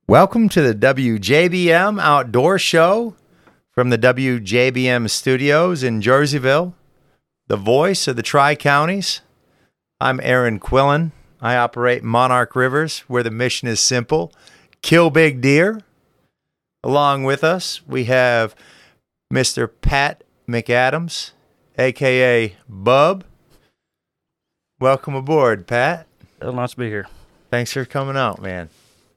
Welcome to the WJBM Outdoor Show from the WJBM studios in Jerseyville, the voice of the Tri-Counties. I'm Aaron Quillen. I operate Monarch Rivers, where the mission is simple: kill big deer. Along with us, we have Mr. Pat McAdams, a.k.a. Bub. Welcome aboard, Pat. Nice to be here. Thanks for coming out, man.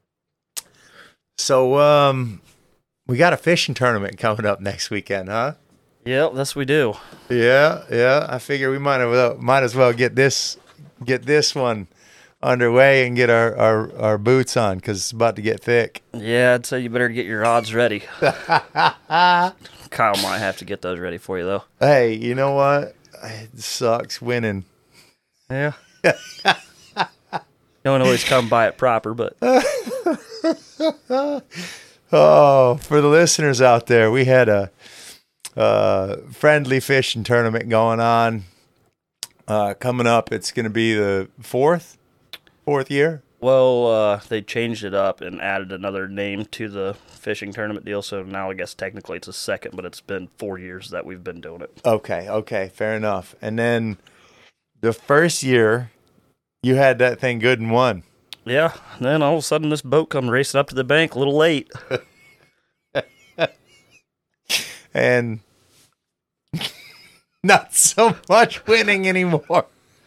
So, we got a fishing tournament coming up next weekend, huh? Yep, yes we do. Yeah. I figure we might as well get this one underway and get our boots on, because it's about to get thick. Yeah, I'd say you better get your odds ready. Kyle might have to get those ready for you, though. Hey, you know what? It sucks winning. Yeah. Don't always come by it proper, but... Oh, for the listeners out there, we had a friendly fishing tournament going on. Coming up, it's going to be the fourth year. Well, they changed it up and added another name to the fishing tournament deal, so now I guess technically it's a second, but it's been 4 years that we've been doing it. Okay, fair enough. And then the first year, you had that thing good and won. Yeah, and then all of a sudden this boat come racing up to the bank a little late. And not so much winning anymore.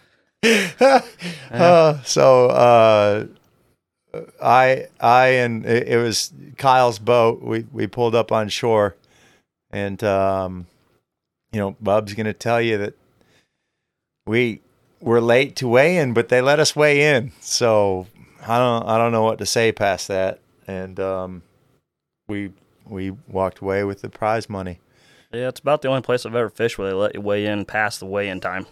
It was Kyle's boat. We pulled up on shore, and Bub's gonna tell you that we were late to weigh in, but they let us weigh in. So I don't know what to say past that. And we walked away with the prize money. Yeah, it's about the only place I've ever fished where they let you weigh in past the weigh-in time.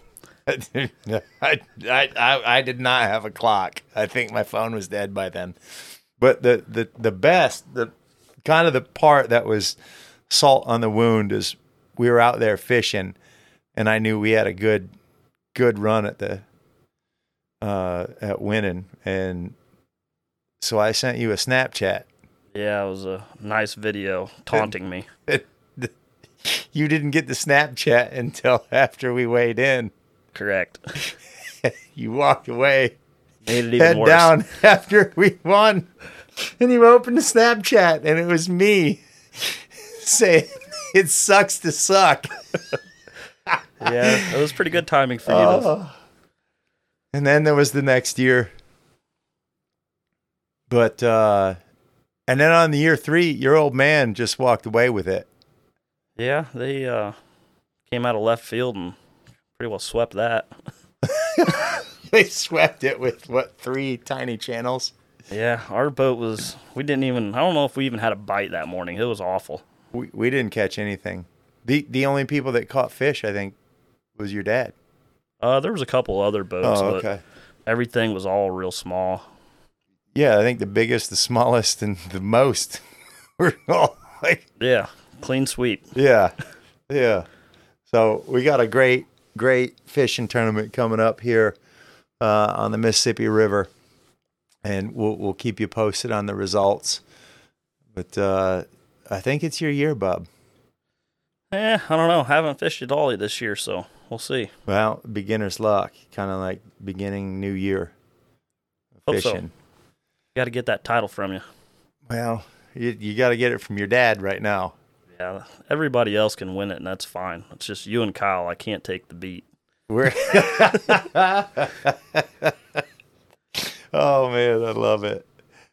I did not have a clock. I think my phone was dead by then. But the best, the kind of the part that was salt on the wound is we were out there fishing, and I knew we had a good run at winning, and so I sent you a Snapchat. Yeah, it was a nice video taunting me. You didn't get the Snapchat until after we weighed in. Correct. You walked away, made it even head worse. Down after we won, and you opened the Snapchat, and it was me saying, "It sucks to suck." Yeah, it was pretty good timing for you. Though. And then there was the next year. But, and then on the year 3, your old man just walked away with it. Yeah, they came out of left field and pretty well swept that. They swept it with, 3 tiny channels? Yeah, our boat was, I don't know if we even had a bite that morning. It was awful. We didn't catch anything. The only people that caught fish, I think, was your dad. There was a couple other boats, okay. But everything was all real small. Yeah, I think the biggest, the smallest, and the most were all like... Yeah, clean sweep. Yeah. So we got a great fishing tournament coming up here on the Mississippi River, and we'll keep you posted on the results. But I think it's your year, Bub. I don't know. Haven't fished at all this year, so we'll see. Well, beginner's luck, kind of like beginning new year fishing. Hope so. Got to get that title from you. Well, you got to get it from your dad right now. Yeah, everybody else can win it, and that's fine. It's just you and Kyle. I can't take the beat. Oh, man, I love it.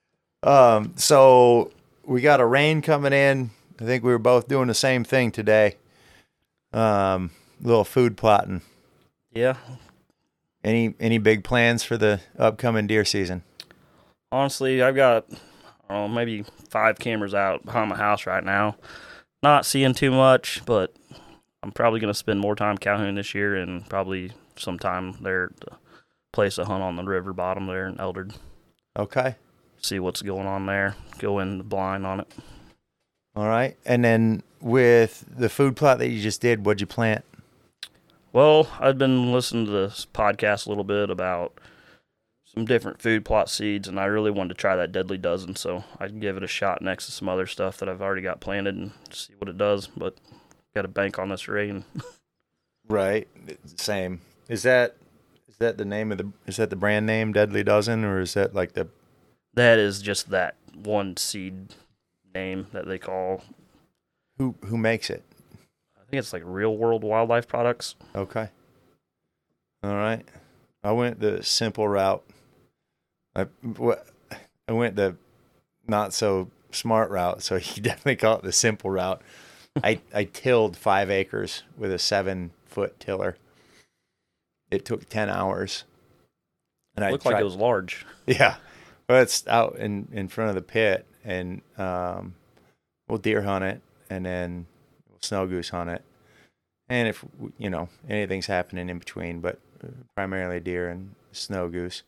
So we got a rain coming in. I think we were both doing the same thing today. Little food plotting. Yeah. Any big plans for the upcoming deer season? Honestly, I've got maybe 5 cameras out behind my house right now. Not seeing too much, but I'm probably going to spend more time cow hunting this year and probably some time there at the place to hunt on the river bottom there in Eldred. Okay. See what's going on there. Go in blind on it. All right. And then with the food plot that you just did, what'd you plant? Well, I've been listening to this podcast a little bit about some different food plot seeds, and I really wanted to try that Deadly Dozen, so I'd give it a shot next to some other stuff that I've already got planted and see what it does. But got to bank on this rain. Right. Same. Is that the name of the? Is that the brand name Deadly Dozen, or is that like the? That is just that one seed name that they call. Who makes it? I think it's like Real World Wildlife Products. Okay. All right. I went the simple route. I went the not so smart route, so you definitely call it the simple route. I tilled 5 acres with a 7-foot tiller. It took 10 hours. And It looked like it was large. Yeah. Well, it's out in front of the pit, and we'll deer hunt it, and then we'll snow goose hunt it. And if, anything's happening in between, but primarily deer and snow goose.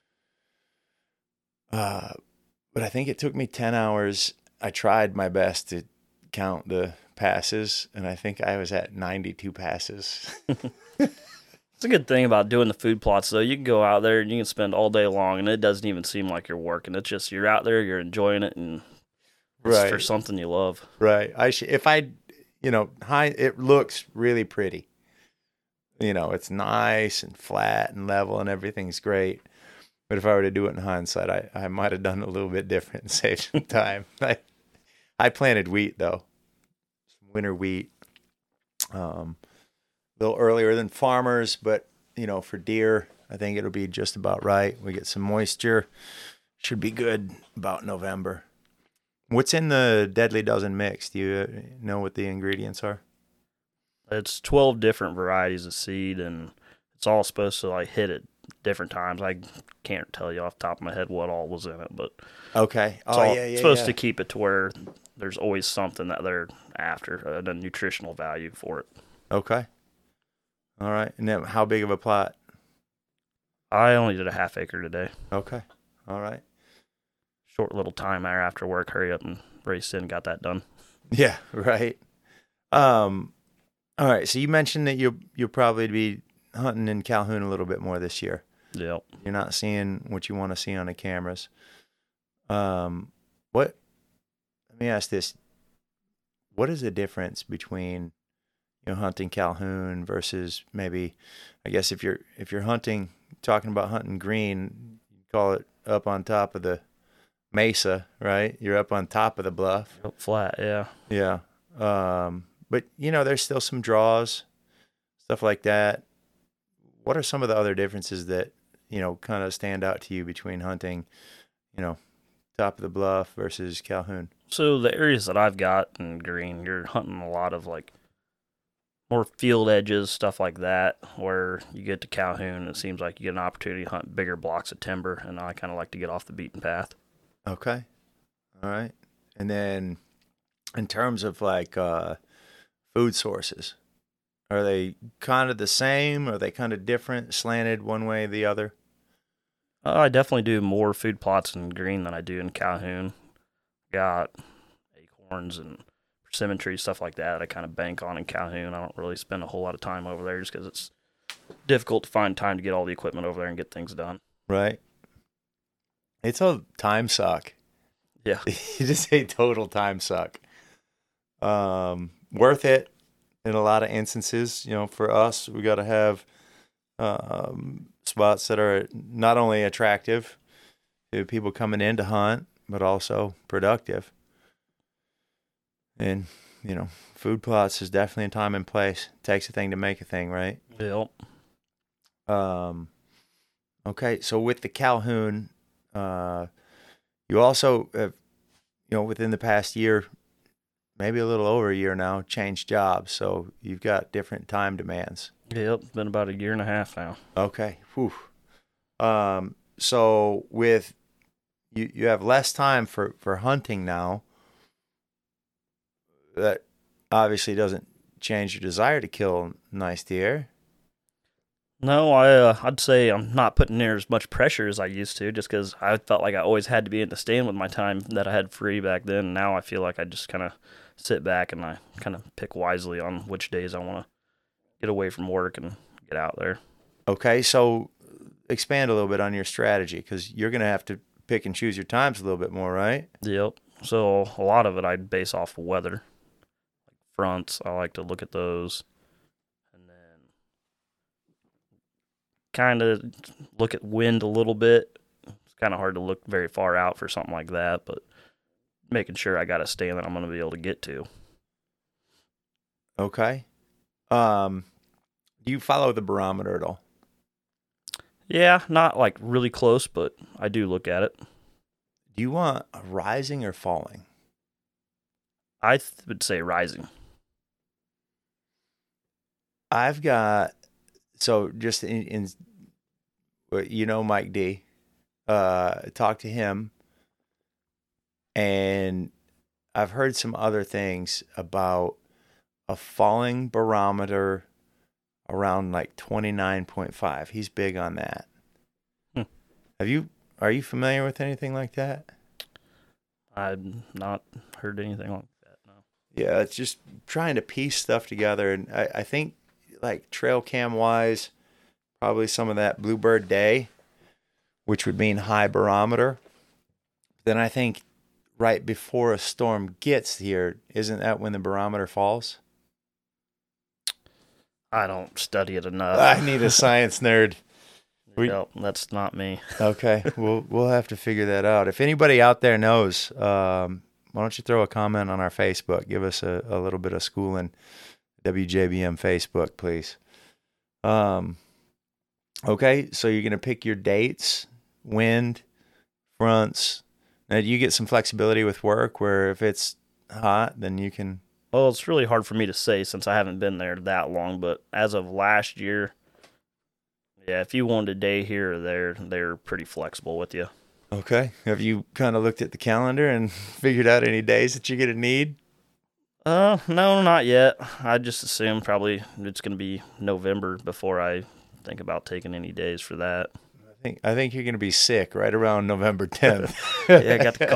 But I think it took me 10 hours. I tried my best to count the passes, and I think I was at 92 passes. It's a good thing about doing the food plots, though. You can go out there and you can spend all day long, and it doesn't even seem like you're working. It's just you're out there, you're enjoying it, and it's Right. for something you love. Right. It looks really pretty. It's nice and flat and level and everything's great. But if I were to do it in hindsight, I might have done it a little bit different and saved some time. I planted wheat, though. Some winter wheat. A little earlier than farmers, but, for deer, I think it'll be just about right. We get some moisture. Should be good about November. What's in the Deadly Dozen mix? Do you know what the ingredients are? It's 12 different varieties of seed, and it's all supposed to hit at different times. I can't tell you off the top of my head what all was in it, but Okay. it's supposed to keep it to where there's always something that they're after, a nutritional value for it. Okay. All right. And then how big of a plot? I only did a half acre today. Okay. All right. Short little time there after work. Hurry up and raced in and got that done. Yeah, right. All right. So you mentioned that you'll probably be hunting in Calhoun a little bit more this year. Yep. You're not seeing what you want to see on the cameras. Let me ask this. What is the difference between hunting Calhoun versus maybe, I guess if you're talking about hunting green, you call it up on top of the mesa, right? You're up on top of the bluff. Up flat, yeah. Yeah. But there's still some draws, stuff like that. What are some of the other differences that, kind of stand out to you between hunting, top of the bluff versus Calhoun? So the areas that I've got in green, you're hunting a lot of more field edges, stuff like that, where you get to Calhoun, it seems like you get an opportunity to hunt bigger blocks of timber, and I kind of like to get off the beaten path. Okay. All right. And then in terms of food sources, are they kind of the same? Are they kind of different, slanted one way or the other? I definitely do more food plots in green than I do in Calhoun. Got acorns and persimmon trees, stuff like that. I kind of bank on in Calhoun. I don't really spend a whole lot of time over there just because it's difficult to find time to get all the equipment over there and get things done. Right. It's a time suck. Yeah. You just a total time suck. Worth it in a lot of instances. For us, we got to have spots that are not only attractive to people coming in to hunt, but also productive. And, food plots is definitely a time and place. It takes a thing to make a thing, right? Yep. Okay, so with the Calhoun, you also have, within the past year, maybe a little over a year now, changed jobs. So you've got different time demands. Yep. It's been about a year and a half now. Okay. Whew. So with you have less time for hunting now. That obviously doesn't change your desire to kill nice deer. No, I'd say I'm not putting near as much pressure as I used to, just because I felt like I always had to be in the stand with my time that I had free back then. Now I feel like I just kind of sit back and I kind of pick wisely on which days I want to get away from work and get out there. Okay, so expand a little bit on your strategy, because you're going to have to pick and choose your times a little bit more, right? Yep. So a lot of it I'd base off of weather. Fronts, I like to look at those. And then kind of look at wind a little bit. It's kind of hard to look very far out for something like that, but making sure I got a stand that I'm going to be able to get to. Okay. Do you follow the barometer at all? Yeah, not like really close, but I do look at it. Do you want a rising or falling? I would say rising. I've got, so just in Mike D, talk to him, and I've heard some other things about a falling barometer around like 29.5. He's big on that. Are you familiar with anything like that? I've not heard anything like that, no. Yeah, it's just trying to piece stuff together, and I think like trail cam wise, probably some of that Bluebird Day, which would mean high barometer. Then I think right before a storm gets here, isn't that when the barometer falls? I don't study it enough. I need a science nerd. Nope, that's not me. Okay, we'll have to figure that out. If anybody out there knows, why don't you throw a comment on our Facebook? Give us a little bit of schooling. WJBM Facebook, please. Okay, so you're going to pick your dates, wind, fronts. Now, you get some flexibility with work where if it's hot, then you can... Well, it's really hard for me to say since I haven't been there that long, but as of last year, yeah, if you wanted a day here or there, they're pretty flexible with you. Okay. Have you kind of looked at the calendar and figured out any days that you're going to need? No, not yet. I just assume probably it's going to be November before I think about taking any days for that. I think you're going to be sick right around November 10th. Yeah, I got the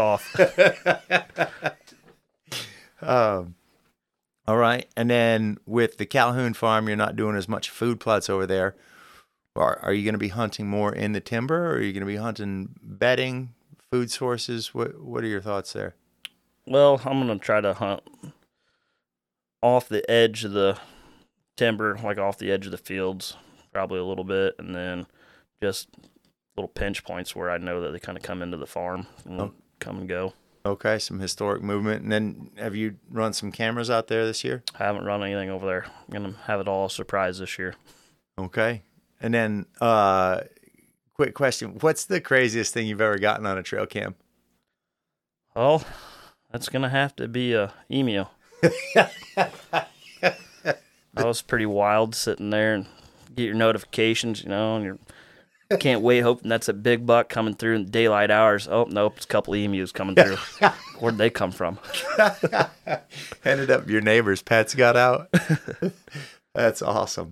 cough. All right. And then with the Calhoun farm, you're not doing as much food plots over there. Are you going to be hunting more in the timber, or are you going to be hunting bedding, food sources? What are your thoughts there? Well, I'm going to try to hunt off the edge of the timber, like off the edge of the fields, probably a little bit, and then just little pinch points where I know that they kind of come into the farm and come and go. Okay, some historic movement. And then have you run some cameras out there this year? I haven't run anything over there. I'm going to have it all a surprise this year. Okay. And then, quick question. What's the craziest thing you've ever gotten on a trail cam? Well, that's going to have to be a emu. That was pretty wild sitting there and get your notifications, and you can't wait hoping that's a big buck coming through in the daylight hours. Oh, nope, it's a couple of emus coming through. Where'd they come from? Ended up your neighbor's pets got out. That's awesome.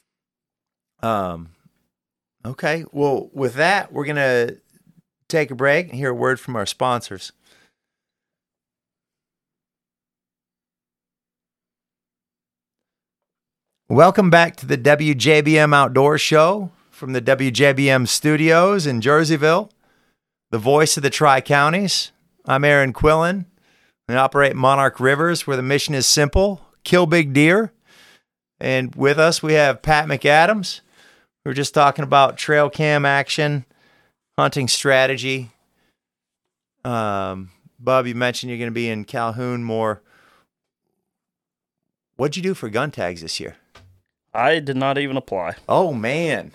Okay. Well, with that, we're going to take a break and hear a word from our sponsors. Welcome back to the WJBM Outdoor Show from the WJBM studios in Jerseyville, the voice of the Tri-Counties. I'm Aaron Quillen. I operate Monarch Rivers, where the mission is simple: kill big deer. And with us, we have Pat McAdams. We're just talking about trail cam action, hunting strategy. Bub, you mentioned you're going to be in Calhoun more. What'd you do for gun tags this year? I did not even apply. Oh, man.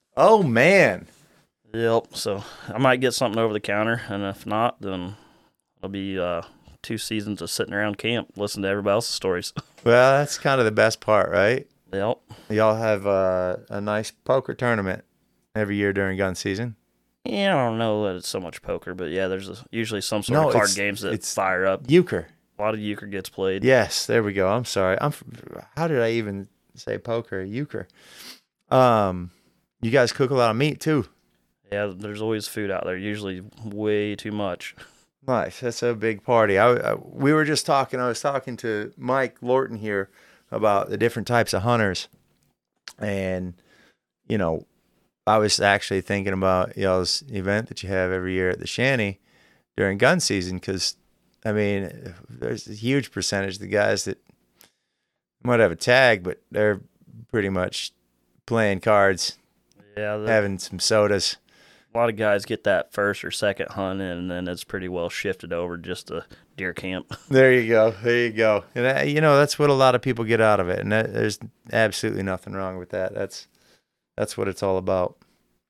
Yep, so I might get something over the counter, and if not, then it'll be 2 seasons of sitting around camp, listening to everybody else's stories. Well, that's kind of the best part, right? Yep. Y'all have a nice poker tournament every year during gun season. Yeah, I don't know that it's so much poker, but yeah, there's usually some sort of card games that fire up. Euchre. A lot of euchre gets played. Yes, there we go. I'm sorry. How did I even say poker? Euchre. You guys cook a lot of meat too. Yeah, there's always food out there. Usually way too much. Nice. That's a big party. We were just talking. I was talking to Mike Lorton here about the different types of hunters, and I was actually thinking about y'all's event that you have every year at the Shanty during gun season, because, I mean, there's a huge percentage of the guys that might have a tag, but they're pretty much playing cards, Yeah, having some sodas. a lot of guys get that first or second hunt in, and then it's pretty well shifted over just to deer camp. There you go. There you go. And that's what a lot of people get out of it, and there's absolutely nothing wrong with that. That's what it's all about.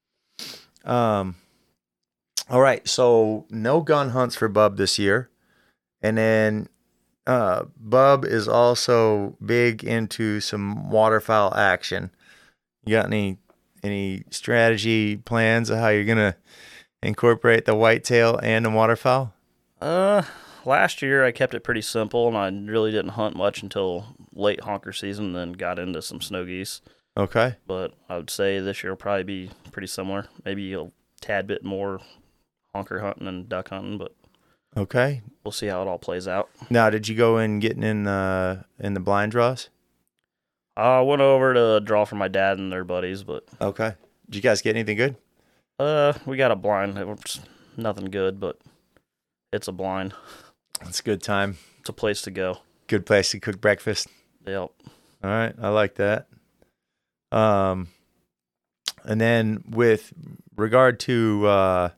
All right. So no gun hunts for Bub this year, and then Bub is also big into some waterfowl action. You got any strategy plans of how you're gonna incorporate the whitetail and the waterfowl? Last year I kept it pretty simple, and I really didn't hunt much until late honker season, then got into some snow geese. Okay. But I would say this year will probably be pretty similar. Maybe a tad bit more honker hunting and duck hunting, but Okay. we'll see how it all plays out. Now, did you go in getting in the blind draws? I went over to draw for my dad and their buddies, but Okay. Did you guys get anything good? we got a blind. It was nothing good, but it's a blind. It's a good time. It's a place to go. Good place to cook breakfast. Yep. All right. I like that. And then with regard to,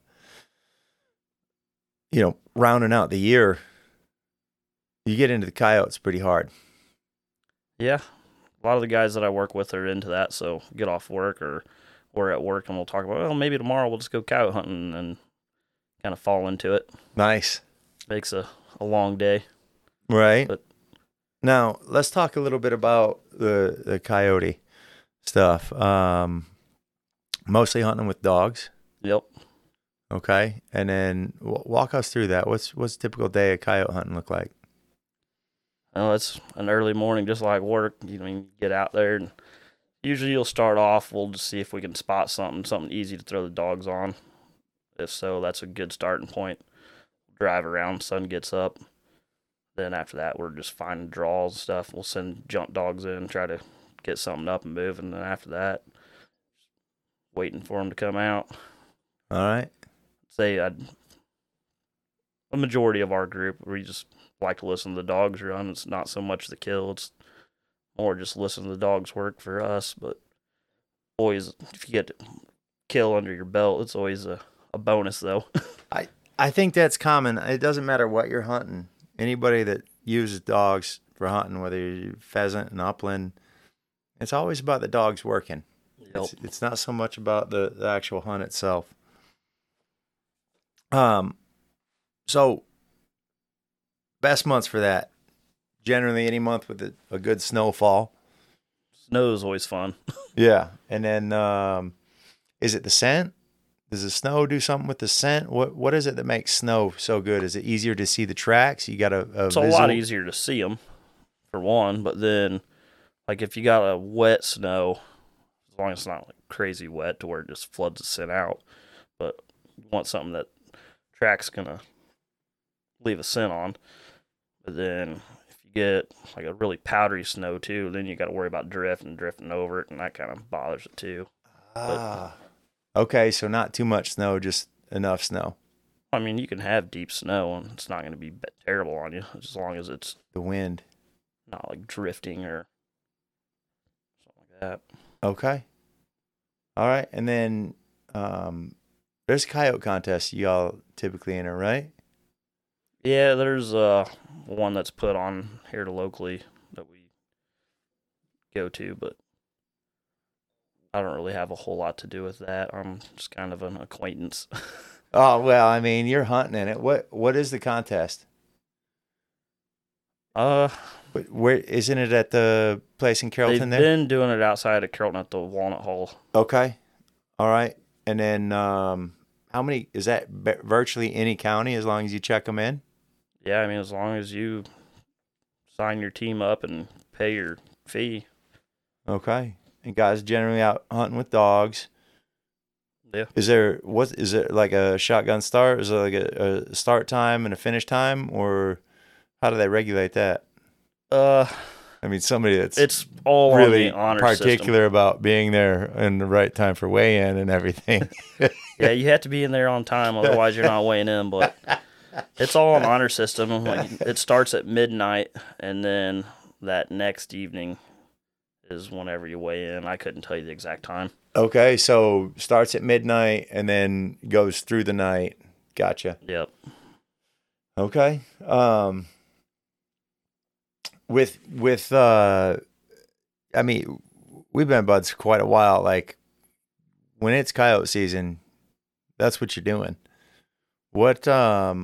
rounding out the year, you get into the coyotes pretty hard. Yeah. A lot of the guys that I work with are into that, so get off work or we're at work and we'll talk about, well, maybe tomorrow we'll just go coyote hunting and kind of fall into it. Nice. Makes a long day. Right. But now, let's talk a little bit about the coyote stuff. Mostly hunting with dogs. Yep. Okay. And then walk us through that. What's a typical day of coyote hunting look like? Oh, it's an early morning, just like work. You get out there, and usually you'll start off. We'll just see if we can spot something easy to throw the dogs on. If so, that's a good starting point. Drive around, sun gets up. Then after that, we're just finding draws and stuff. We'll send jump dogs in, try to get something up and move. And then after that, waiting for them to come out. All right. Say a majority of our group, we just like to listen to the dogs run. It's not so much the kill, it's more just listen to the dogs work for us. But always, if you get to kill under your belt, it's always a bonus, though. I think that's common. It doesn't matter what you're hunting. Anybody that uses dogs for hunting, whether you're pheasant and upland, it's always about the dogs working. Yep. It's not so much about the actual hunt itself. So best months for that, generally any month with a good snowfall. Snow is always fun. Yeah. And then, is it the scent? Does the snow do something with the scent? What is it that makes snow so good? Is it easier to see the tracks? You got it's a lot easier to see them, for one. But then, like if you got a wet snow, as long as it's not like crazy wet to where it just floods the scent out, but you want something that track's gonna leave a scent on. But then if you get like a really powdery snow too, then you got to worry about drifting over it, and that kind of bothers it too. Okay, so not too much snow, just enough snow. I mean, you can have deep snow, and it's not going to be terrible on you, as long as it's The wind. not like drifting or something like that. Okay. All right. And then there's a coyote contest y'all typically enter, right? Yeah, there's one that's put on here locally that we go to, but I don't really have a whole lot to do with that. I'm just kind of an acquaintance. Oh, well, I mean, you're hunting in it. What is the contest? Where isn't it at the place in Carrollton they've there? been doing it outside of Carrollton at the Walnut Hall. Okay. All right. And then how many is that virtually any county as long as you check them in? Yeah, I mean, as long as you sign your team up and pay your fee. Okay. And guys generally out hunting with dogs. Yeah. Is there like a shotgun start? Is there like a start time and a finish time, or how do they regulate that? I mean, somebody that's It's all really on the honor particular about being there in the right time for weigh-in and everything. system. Yeah, you have to be in there on time, otherwise you're not weighing in. But it's all on honor system. Like, it starts at midnight, and then that next evening is whenever you weigh in. I couldn't tell you the exact time. Okay, so starts at midnight and then goes through the night. Gotcha. Yep. Okay. With I mean, we've been buds for quite a while. Like, when it's coyote season, that's what you're doing. What got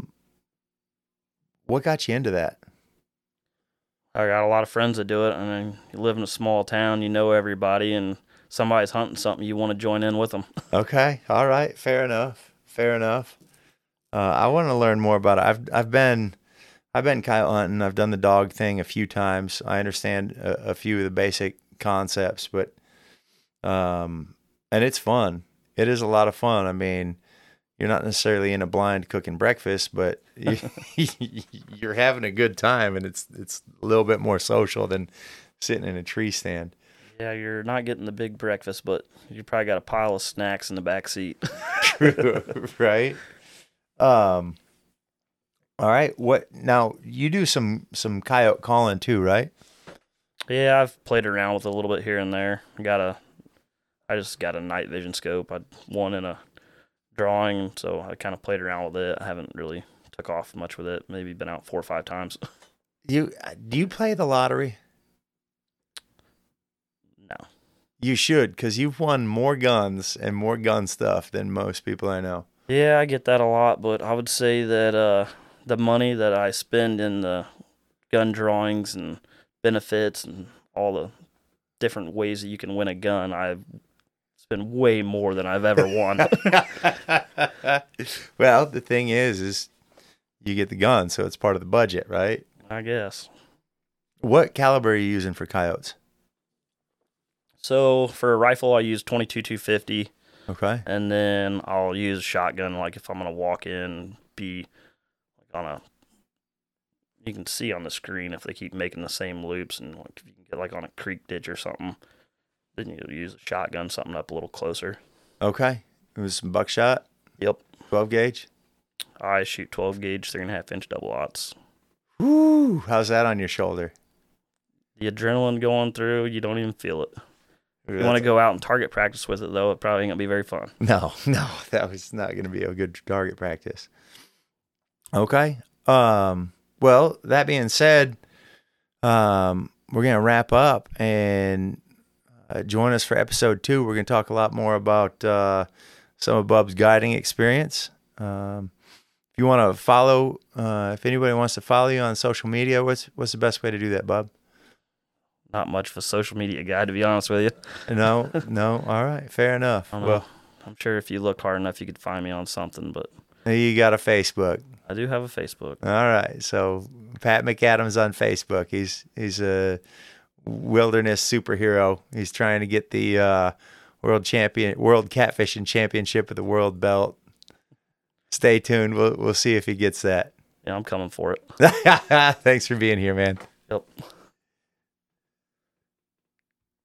you into that? I got a lot of friends that do it. I mean, you live in a small town, you know everybody, and somebody's hunting something, you want to join in with them. Okay. All right. Fair enough. Fair enough. I want to learn more about it. I've been coyote hunting. I've done the dog thing a few times. I understand a few of the basic concepts, but and it's fun. It is a lot of fun. I mean, you're not necessarily in a blind cooking breakfast, but you're having a good time, and it's a little bit more social than sitting in a tree stand. Yeah, you're not getting the big breakfast, but you probably got a pile of snacks in the back seat. True, right? All right. What now? You do some coyote calling too, right? Yeah, I've played around with it a little bit here and there. I just got a night vision scope. I won in a drawing, so I kind of played around with it. I haven't really took off much with it. Maybe been out 4 or 5 times. Do you play the lottery? No. You should, because you've won more guns and more gun stuff than most people I know. Yeah, I get that a lot, but I would say that the money that I spend in the gun drawings and benefits and all the different ways that you can win a gun, I spend way more than I've ever won. Well, the thing is you get the gun, so it's part of the budget, right? I guess. What caliber are you using for coyotes? So for a rifle, I use 22-250. Okay. And then I'll use a shotgun, like if I'm going to walk in, be like on a, you can see on the screen if they keep making the same loops, and like if you can get like on a creek ditch or something, then you'll use a shotgun, something up a little closer. Okay. It was some buckshot? Yep. 12 gauge? I shoot 12 gauge, 3.5-inch double aughts. Woo! How's that on your shoulder? The adrenaline going through, you don't even feel it. If you want to go out and target practice with it, though, it probably ain't going to be very fun. No, that was not going to be a good target practice. Okay. Well, that being said, we're going to wrap up and join us for episode 2. We're going to talk a lot more about some of Bub's guiding experience. If you want to follow, if anybody wants to follow you on social media, what's the best way to do that, Bub? Not much of a social media guy, to be honest with you. No. All right. Fair enough. Well, I'm sure if you look hard enough, you could find me on something, but you got a Facebook. I do have a Facebook. All right. So Pat McAdams on Facebook. He's a wilderness superhero. He's trying to get the world catfishing championship of the world belt. Stay tuned. We'll see if he gets that. Yeah, I'm coming for it. Thanks for being here, man. Yep.